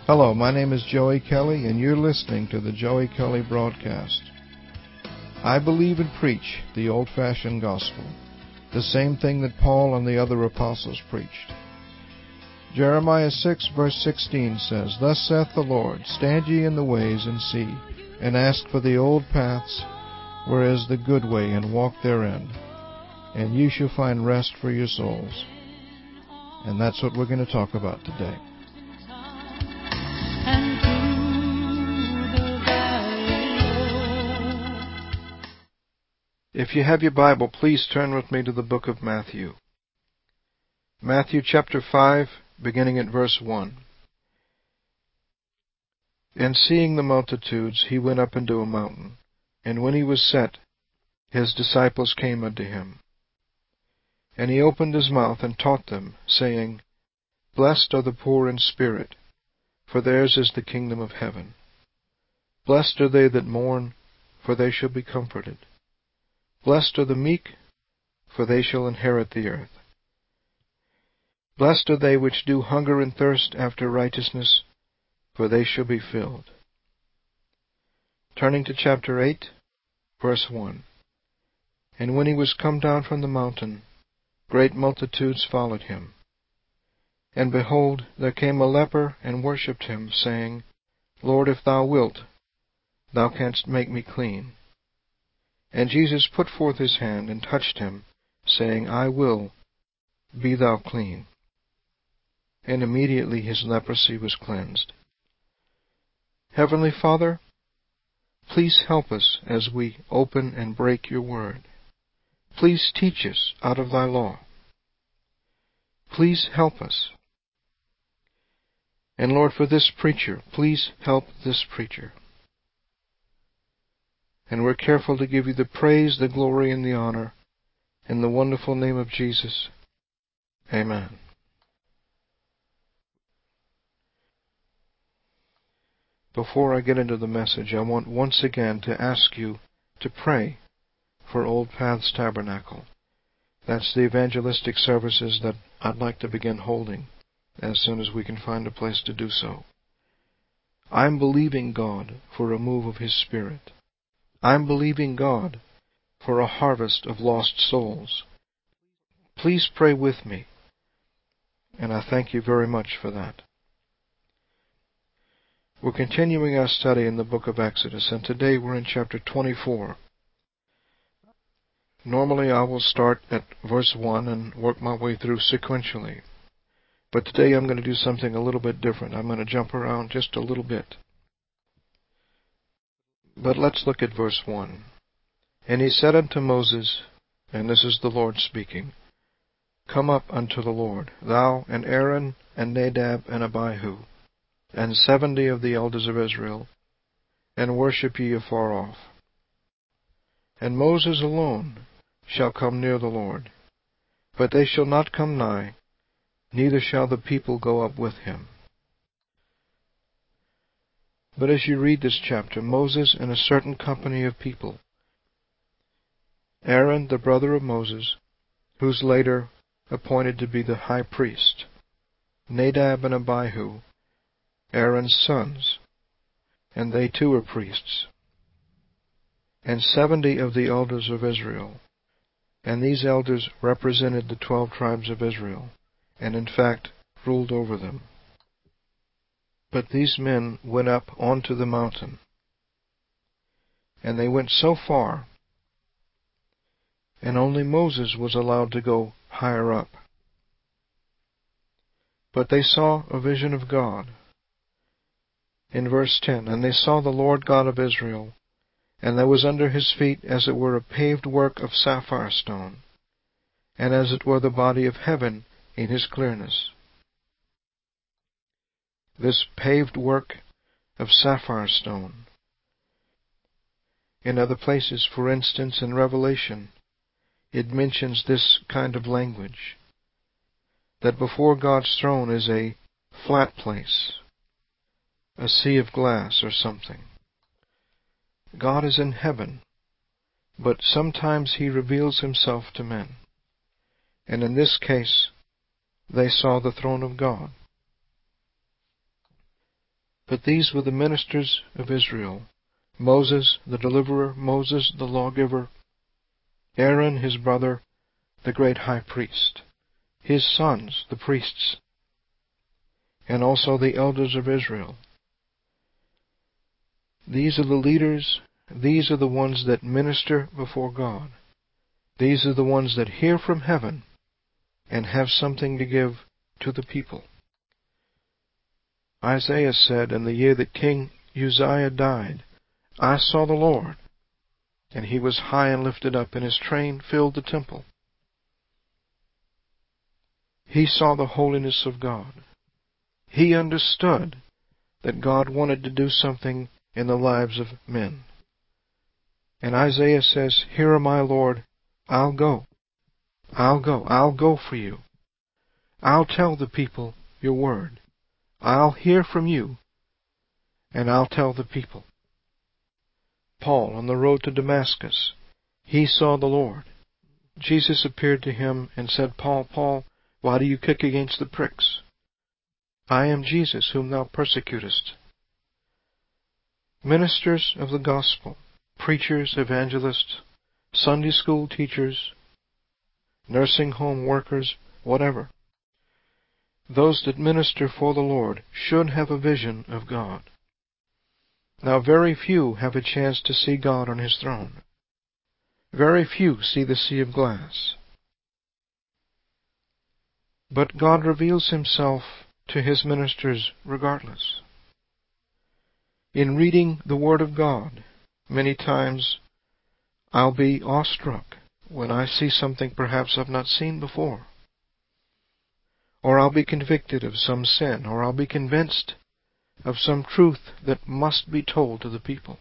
Hello, my name is Joey Kelly, and you're listening to the Joey Kelly Broadcast. I believe and preach the old-fashioned gospel, the same thing that Paul and the other apostles preached. Jeremiah 6, verse 16 says, "Thus saith the Lord, Stand ye in the ways, and see, and ask for the old paths, where is the good way, and walk therein, and ye shall find rest for your souls." And that's what we're going to talk about today. If you have your Bible, please turn with me to the book of Matthew. Matthew chapter 5, beginning at verse 1. And seeing the multitudes, he went up into a mountain. And when he was set, his disciples came unto him. And he opened his mouth and taught them, saying, Blessed are the poor in spirit, for theirs is the kingdom of heaven. Blessed are they that mourn, for they shall be comforted. Blessed are the meek, for they shall inherit the earth. Blessed are they which do hunger and thirst after righteousness, for they shall be filled. Turning to chapter 8, verse 1. And when he was come down from the mountain, great multitudes followed him. And behold, there came a leper and worshipped him, saying, Lord, if thou wilt, thou canst make me clean. And Jesus put forth his hand and touched him, saying, I will, be thou clean. And immediately his leprosy was cleansed. Heavenly Father, please help us as we open and break your word. Please teach us out of thy law. Please help us. And Lord, for this preacher, please help this preacher. And we're careful to give you the praise, the glory, and the honor. In the wonderful name of Jesus. Amen. Before I get into the message, I want once again to ask you to pray for Old Paths Tabernacle. That's the evangelistic services that I'd like to begin holding as soon as we can find a place to do so. I'm believing God for a move of His Spirit. I'm believing God for a harvest of lost souls. Please pray with me, and I thank you very much for that. We're continuing our study in the book of Exodus, and today we're in chapter 24. Normally I will start at verse 1 and work my way through sequentially, but today I'm going to do something a little bit different. I'm going to jump around just a little bit. But let's look at verse 1. And he said unto Moses, and this is the Lord speaking, Come up unto the Lord, thou and Aaron and Nadab and Abihu, and 70 of the elders of Israel, and worship ye afar off. And Moses alone shall come near the Lord, but they shall not come nigh, neither shall the people go up with him. But as you read this chapter, Moses and a certain company of people, Aaron, the brother of Moses, who's later appointed to be the high priest, Nadab and Abihu, Aaron's sons, and they too are priests, and 70 of the elders of Israel, and these elders represented the 12 tribes of Israel, and in fact ruled over them. But these men went up onto the mountain, and they went so far, and only Moses was allowed to go higher up. But they saw a vision of God. In verse 10, And they saw the Lord God of Israel, and there was under his feet as it were a paved work of sapphire stone, and as it were the body of heaven in his clearness. This paved work of sapphire stone. In other places, for instance in Revelation, it mentions this kind of language, that before God's throne is a flat place, a sea of glass or something. God is in heaven, but sometimes he reveals himself to men. And in this case, they saw the throne of God. But these were the ministers of Israel: Moses, the deliverer, Moses, the lawgiver, Aaron, his brother, the great high priest, his sons, the priests, and also the elders of Israel. These are the leaders. These are the ones that minister before God. These are the ones that hear from heaven and have something to give to the people. Isaiah said, in the year that King Uzziah died, I saw the Lord, and he was high and lifted up, and his train filled the temple. He saw the holiness of God. He understood that God wanted to do something in the lives of men. And Isaiah says, Here am I, Lord, I'll go. I'll go. I'll go for you. I'll tell the people your word. I'll hear from you, and I'll tell the people. Paul, on the road to Damascus, he saw the Lord. Jesus appeared to him and said, Paul, Paul, why do you kick against the pricks? I am Jesus, whom thou persecutest. Ministers of the gospel, preachers, evangelists, Sunday school teachers, nursing home workers, whatever. Those that minister for the Lord should have a vision of God. Now, very few have a chance to see God on His throne. Very few see the sea of glass. But God reveals Himself to His ministers regardless. In reading the Word of God, many times I'll be awestruck when I see something perhaps I've not seen before. Or I'll be convicted of some sin, or I'll be convinced of some truth that must be told to the people.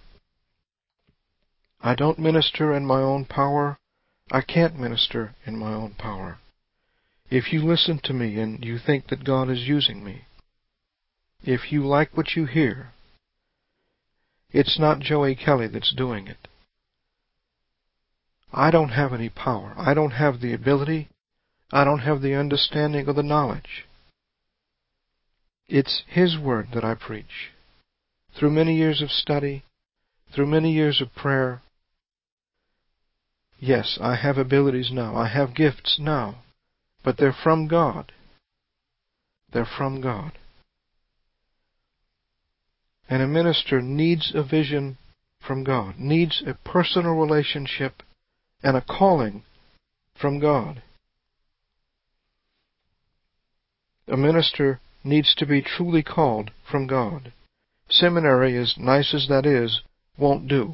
I don't minister in my own power. I can't minister in my own power. If you listen to me and you think that God is using me, if you like what you hear, it's not Joey Kelly that's doing it. I don't have any power. I don't have the ability. I don't have the understanding or the knowledge. It's His Word that I preach. Through many years of study, through many years of prayer. Yes, I have abilities now. I have gifts now. But they're from God. They're from God. And a minister needs a vision from God, needs a personal relationship and a calling from God. A minister needs to be truly called from God. Seminary, as nice as that is, won't do.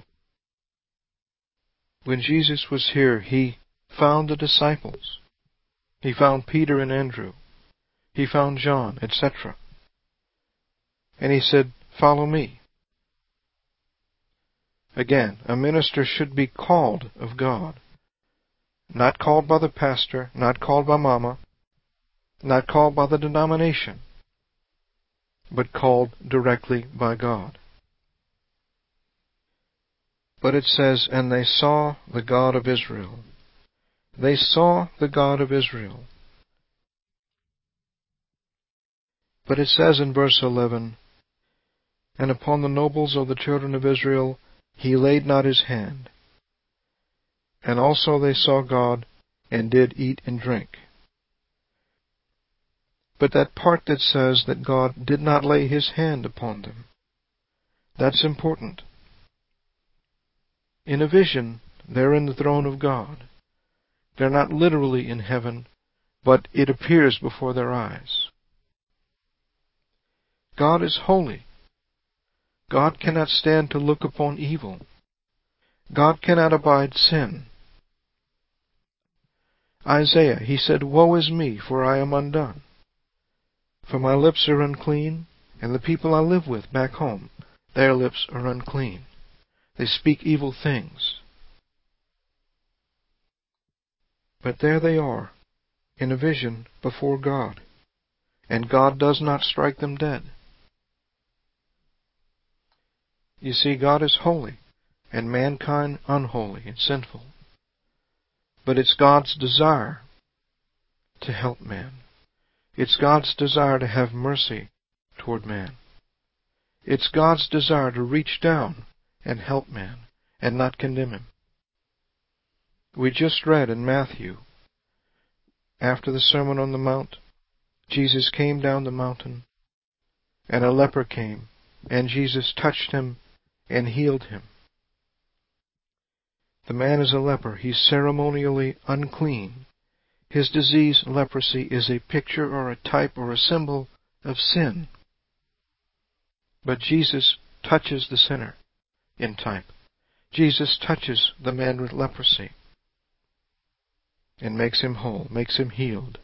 When Jesus was here, He found the disciples. He found Peter and Andrew. He found John, etc. And He said, Follow me. Again, a minister should be called of God. Not called by the pastor, not called by mama, not called by the denomination, but called directly by God. But it says, and they saw the God of Israel. They saw the God of Israel. But it says in verse 11, and upon the nobles of the children of Israel He laid not His hand. And also they saw God, and did eat and drink. But that part that says that God did not lay His hand upon them, that's important. In a vision, they're in the throne of God. They're not literally in heaven, but it appears before their eyes. God is holy. God cannot stand to look upon evil. God cannot abide sin. Isaiah, he said, Woe is me, for I am undone. For my lips are unclean, and the people I live with back home, their lips are unclean. They speak evil things. But there they are, in a vision before God, and God does not strike them dead. You see, God is holy, and mankind unholy and sinful. But it's God's desire to help man. It's God's desire to have mercy toward man. It's God's desire to reach down and help man and not condemn him. We just read in Matthew, after the Sermon on the Mount, Jesus came down the mountain, and a leper came, and Jesus touched him and healed him. The man is a leper. He's ceremonially unclean. His disease, leprosy, is a picture or a type or a symbol of sin. But Jesus touches the sinner in type. Jesus touches the man with leprosy and makes him whole, makes him healed.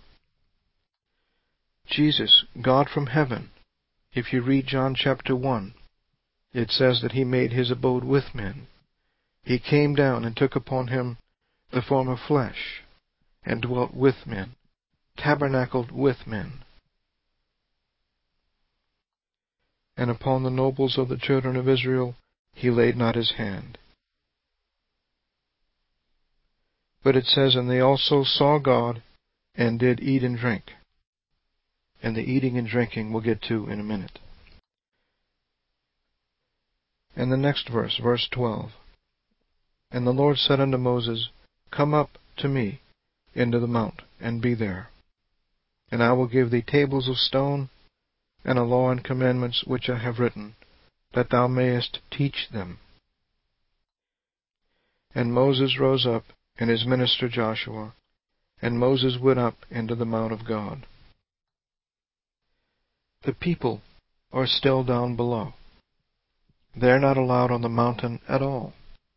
Jesus, God from heaven, if you read John chapter 1, it says that he made his abode with men. He came down and took upon him the form of flesh and dwelt with men, tabernacled with men. And upon the nobles of the children of Israel he laid not his hand. But it says, and they also saw God and did eat and drink. And the eating and drinking we'll get to in a minute. And the next verse, verse 12. And the Lord said unto Moses, Come up to me into the mount, and be there. And I will give thee tables of stone, and a law and commandments which I have written, that thou mayest teach them. And Moses rose up, and his minister Joshua, and Moses went up into the mount of God. The people are still down below. They're not allowed on the mountain at all.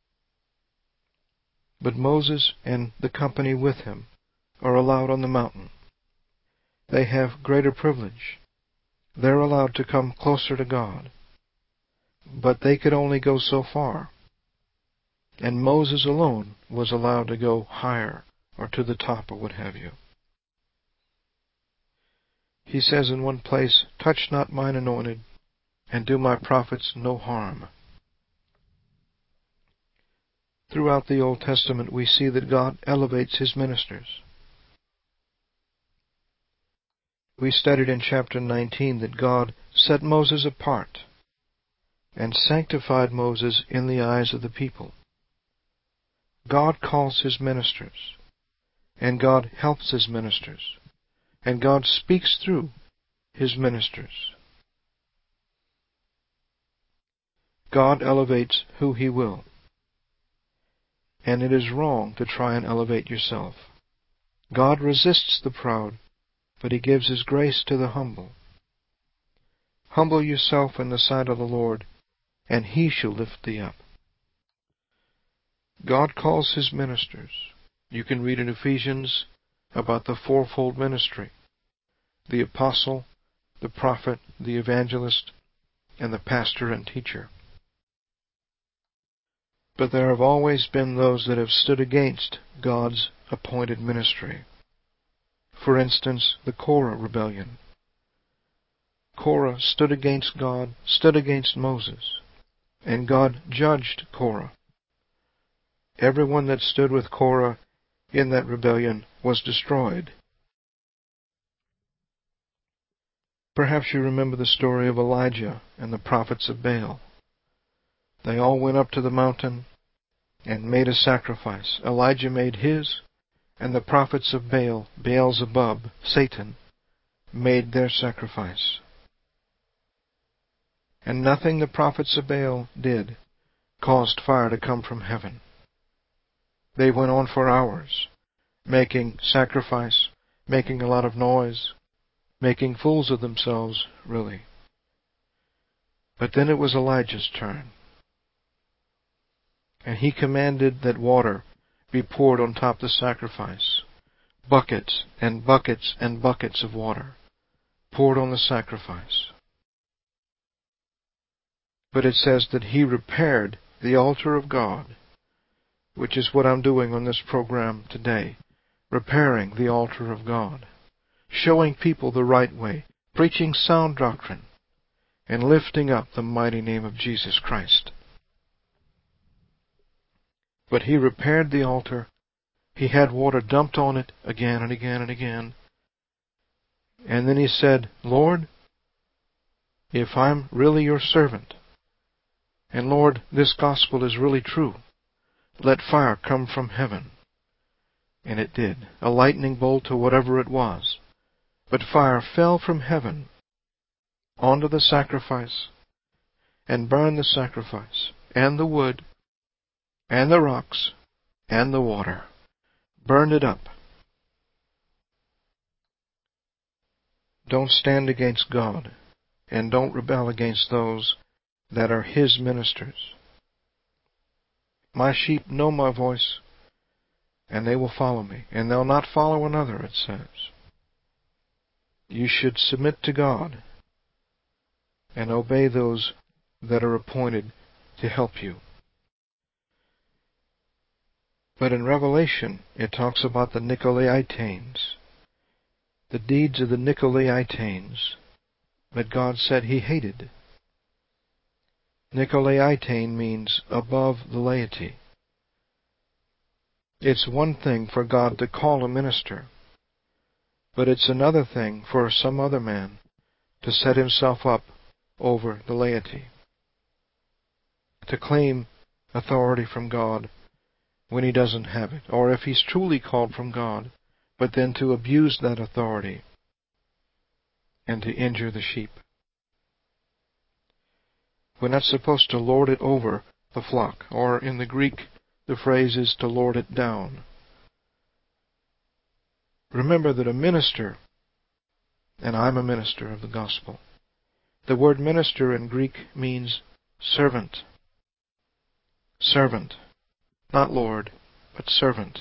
But Moses and the company with him are allowed on the mountain. They have greater privilege. They're allowed to come closer to God. But they could only go so far. And Moses alone was allowed to go higher, or to the top, or what have you. He says in one place, Touch not mine anointed, and do my prophets no harm. Throughout the Old Testament we see that God elevates his ministers. We studied in chapter 19 that God set Moses apart and sanctified Moses in the eyes of the people. God calls his ministers, and God helps his ministers, and God speaks through his ministers. God elevates who he will. And it is wrong to try and elevate yourself. God resists the proud, but he gives his grace to the humble. Humble yourself in the sight of the Lord, and he shall lift thee up. God calls his ministers. You can read in Ephesians about the fourfold ministry: the apostle, the prophet, the evangelist, and the pastor and teacher. But there have always been those that have stood against God's appointed ministry. For instance, the Korah rebellion. Korah stood against God, stood against Moses, and God judged Korah. Everyone that stood with Korah in that rebellion was destroyed. Perhaps you remember the story of Elijah and the prophets of Baal. They all went up to the mountain and made a sacrifice. Elijah made his, and the prophets of Baal, Beelzebub, Satan, made their sacrifice. And nothing the prophets of Baal did caused fire to come from heaven. They went on for hours, making sacrifice, making a lot of noise, making fools of themselves, really. But then it was Elijah's turn. And he commanded that water be poured on top of the sacrifice. Buckets and buckets and buckets of water poured on the sacrifice. But it says that he repaired the altar of God, which is what I'm doing on this program today, repairing the altar of God, showing people the right way, preaching sound doctrine, and lifting up the mighty name of Jesus Christ. But he repaired the altar. He had water dumped on it again and again and again. And then he said, Lord, if I'm really your servant, and Lord, this gospel is really true, let fire come from heaven. And it did, a lightning bolt or whatever it was. But fire fell from heaven onto the sacrifice and burned the sacrifice, and the wood, and the rocks, and the water. Burned it up. Don't stand against God, and don't rebel against those that are His ministers. My sheep know my voice, and they will follow me, and they'll not follow another, it says. You should submit to God and obey those that are appointed to help you. But in Revelation, it talks about the Nicolaitanes, the deeds of the Nicolaitanes that God said He hated. Nicolaitane means above the laity. It's one thing for God to call a minister, but it's another thing for some other man to set himself up over the laity, to claim authority from God when he doesn't have it, or if he's truly called from God, but then to abuse that authority and to injure the sheep. We're not supposed to lord it over the flock, or in the Greek, the phrase is to lord it down. Remember that a minister, and I'm a minister of the gospel, the word minister in Greek means servant. Servant. Not Lord, but servant.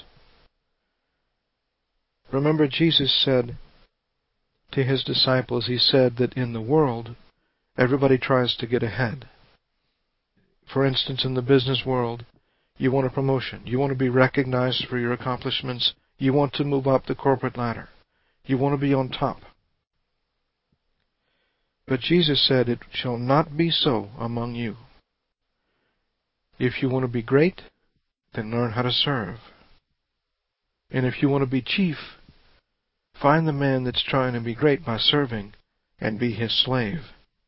Remember, Jesus said to His disciples, He said that in the world, everybody tries to get ahead. For instance, in the business world, you want a promotion. You want to be recognized for your accomplishments. You want to move up the corporate ladder. You want to be on top. But Jesus said, it shall not be so among you. If you want to be great, then learn how to serve. And if you want to be chief, find the man that's trying to be great by serving and be his slave.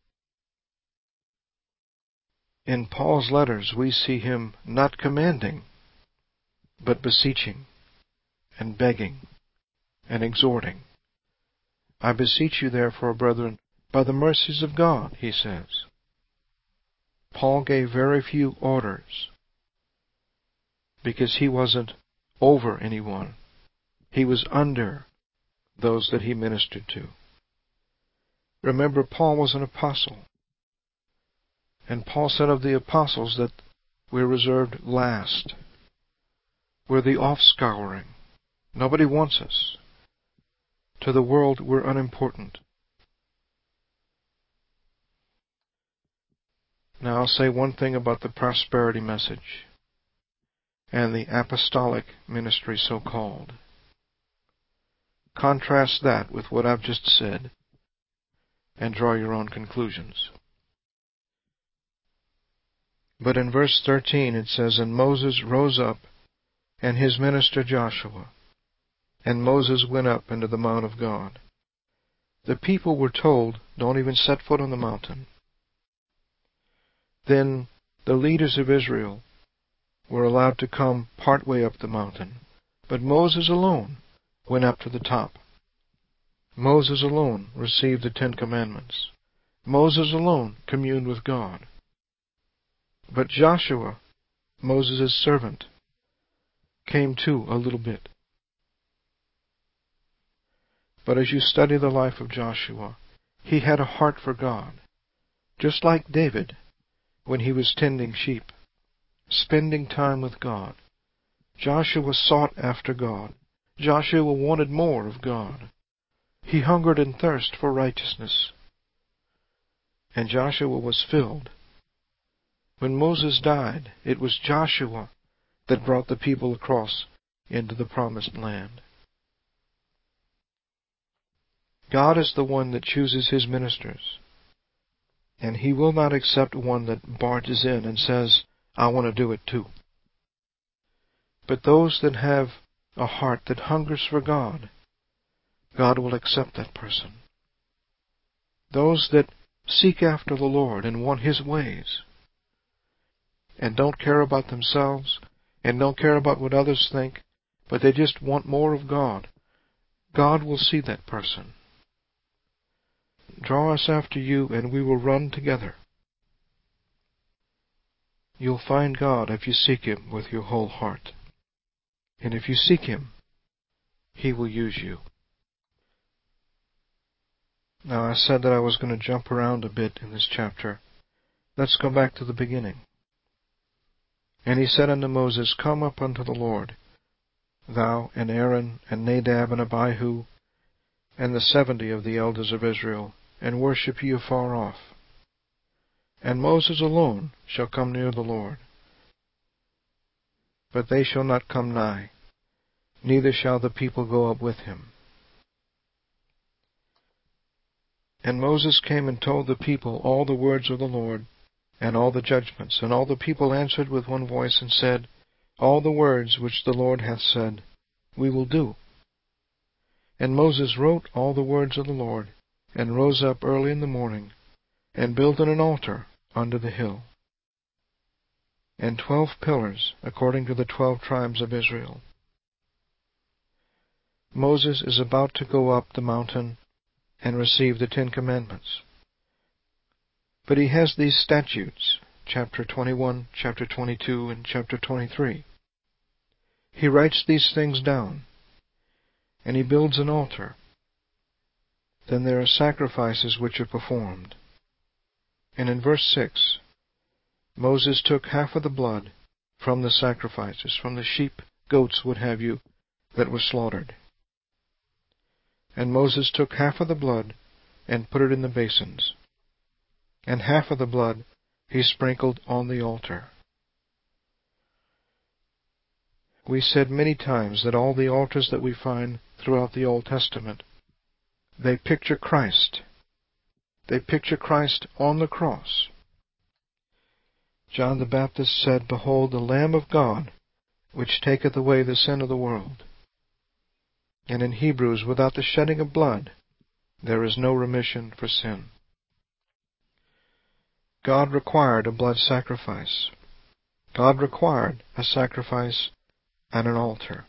In Paul's letters, we see him not commanding, but beseeching and begging and exhorting. I beseech you, therefore, brethren, by the mercies of God, he says. Paul gave very few orders because he wasn't over anyone. He was under those that he ministered to. Remember, Paul was an apostle. And Paul said of the apostles that we're reserved last. We're the offscouring. Nobody wants us. To the world, we're unimportant. Now, I'll say one thing about the prosperity message and the apostolic ministry, so-called. Contrast that with what I've just said and draw your own conclusions. But in verse 13 it says, And Moses rose up, and his minister Joshua, and Moses went up into the mount of God. The people were told, don't even set foot on the mountain. Then the leaders of Israel were allowed to come part way up the mountain, but Moses alone went up to the top. Moses alone received the 10 Commandments. Moses alone communed with God. But Joshua, Moses' servant, came too a little bit. But as you study the life of Joshua, he had a heart for God, just like David when he was tending sheep, spending time with God. Joshua sought after God. Joshua wanted more of God. He hungered and thirsted for righteousness. And Joshua was filled. When Moses died, it was Joshua that brought the people across into the promised land. God is the one that chooses His ministers. And He will not accept one that barges in and says, I want to do it too. But those that have a heart that hungers for God, God will accept that person. Those that seek after the Lord and want His ways, and don't care about themselves and don't care about what others think, but they just want more of God, God will see that person. Draw us after you, and we will run together. You'll find God if you seek Him with your whole heart. And if you seek Him, He will use you. Now, I said that I was going to jump around a bit in this chapter. Let's go back to the beginning. And he said unto Moses, Come up unto the Lord, thou and Aaron and Nadab and Abihu, and the 70 of the elders of Israel, and worship ye afar off. And Moses alone shall come near the Lord. But they shall not come nigh, neither shall the people go up with him. And Moses came and told the people all the words of the Lord, and all the judgments. And all the people answered with one voice, and said, All the words which the Lord hath said, we will do. And Moses wrote all the words of the Lord, and rose up early in the morning, and built an altar under the hill, and 12 pillars according to the 12 tribes of Israel. Moses is about to go up the mountain and receive the 10 Commandments. But he has these statutes, chapter 21, chapter 22, and chapter 23. He writes these things down, and he builds an altar. Then there are sacrifices which are performed. And in verse 6, Moses took half of the blood from the sacrifices, from the sheep, goats, what have you, that were slaughtered. And Moses took half of the blood and put it in the basins, and half of the blood he sprinkled on the altar. We said many times that all the altars that we find throughout the Old Testament, they picture Christ. They picture Christ on the cross. John the Baptist said, Behold, the Lamb of God, which taketh away the sin of the world. And in Hebrews, without the shedding of blood, there is no remission for sin. God required a blood sacrifice. God required a sacrifice and an altar.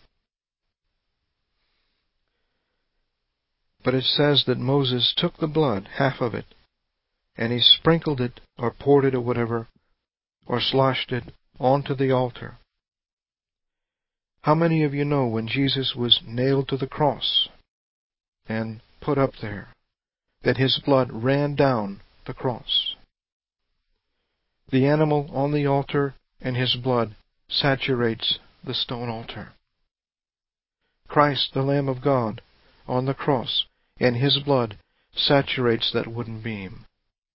But it says that Moses took the blood, half of it, and he sprinkled it, or poured it, or whatever, or sloshed it onto the altar. How many of you know when Jesus was nailed to the cross and put up there, that his blood ran down the cross? The animal on the altar and his blood saturates the stone altar. Christ, the Lamb of God, on the cross, and his blood saturates that wooden beam.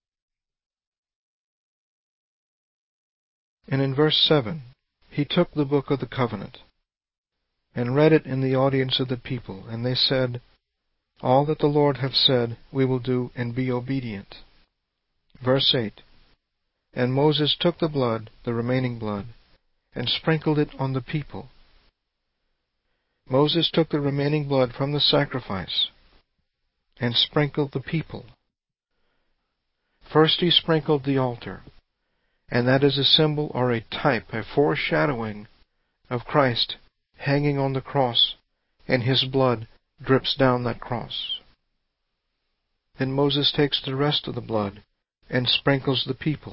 And in verse 7, he took the book of the covenant and read it in the audience of the people, and they said, All that the Lord hath said we will do, and be obedient. Verse 8, And Moses took the blood, the remaining blood, and sprinkled it on the people. Moses took the remaining blood from the sacrifice and sprinkled the people. First he sprinkled the altar, and that is a symbol or a type, a foreshadowing of Christ hanging on the cross, and his blood drips down that cross. Then Moses takes the rest of the blood and sprinkles the people.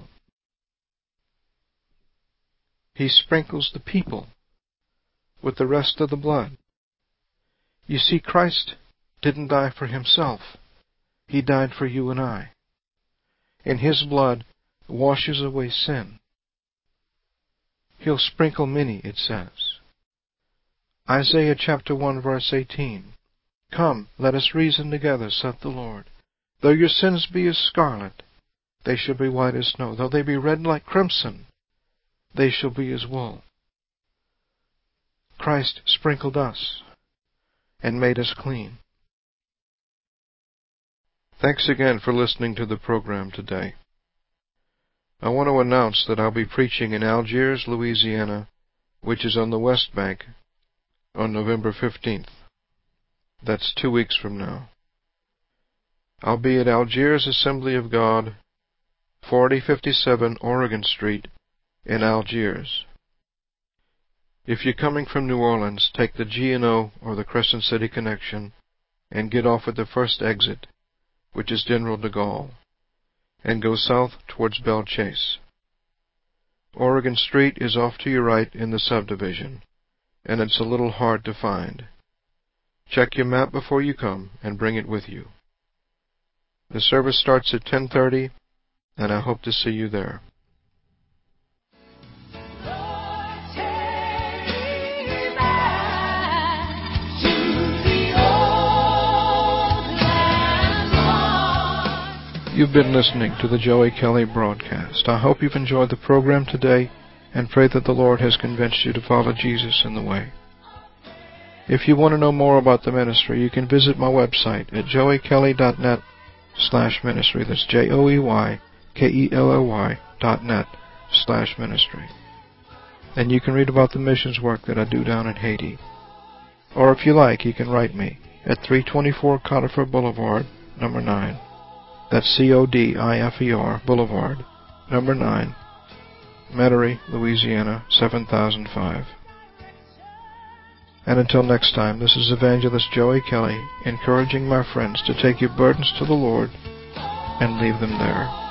He sprinkles the people with the rest of the blood. You see, Christ didn't die for himself. He died for you and I. And his blood washes away sin. He'll sprinkle many, it says. Isaiah chapter 1, verse 18. Come, let us reason together, saith the Lord. Though your sins be as scarlet, they shall be white as snow. Though they be red like crimson, they shall be as wool. Christ sprinkled us and made us clean. Thanks again for listening to the program today. I want to announce that I'll be preaching in Algiers, Louisiana, which is on the West Bank, on November 15th. That's 2 weeks from now. I'll be at Algiers Assembly of God 4057 Oregon Street in Algiers. If you're coming from New Orleans, take the G&O or the Crescent City Connection and get off at the first exit, which is General de Gaulle, and go south towards Belle Chase. Oregon Street is off to your right in the subdivision, and it's a little hard to find. Check your map before you come and bring it with you. The service starts at 10:30, and I hope to see you there. You've been listening to the Joey Kelly broadcast. I hope you've enjoyed the program today and pray that the Lord has convinced you to follow Jesus in the way. If you want to know more about the ministry, you can visit my website at joeykelly.net/ministry. That's JOEYKELLY.net/ministry. And you can read about the missions work that I do down in Haiti. Or if you like, you can write me at 324 Codifer Boulevard, number 9. That's CODIFER Boulevard, number 9, Metairie, Louisiana, 7005. And until next time, this is Evangelist Joey Kelly, encouraging my friends to take your burdens to the Lord and leave them there.